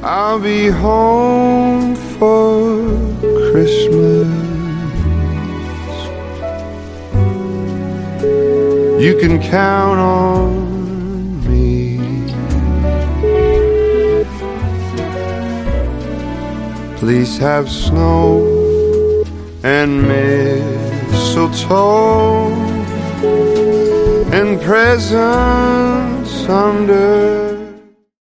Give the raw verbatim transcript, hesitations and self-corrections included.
I'll be home for Christmas. You can count on me. Please have snow and mistletoe and presents under